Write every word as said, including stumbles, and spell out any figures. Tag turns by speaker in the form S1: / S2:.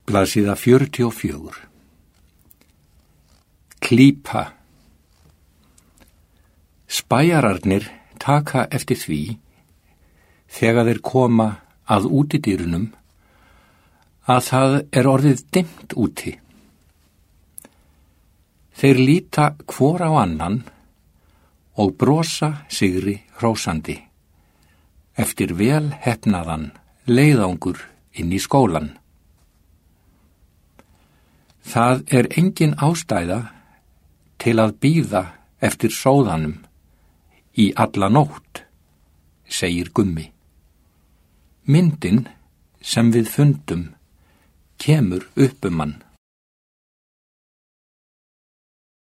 S1: Blaðsíða fjörutíu og fjögur. Klípa. Spæjararnir taka eftir því, þegar þeir koma að útidyrunum, að það er orðið dimmt úti. Þeir líta hvor á annan og brosa sigri hrósandi, eftir vel heppnaðan leiðangur inn í skólan. Það er engin ástæða til að bíða eftir sóðanum í alla nótt, segir Gummi. Myndin sem við fundum kemur upp um hann.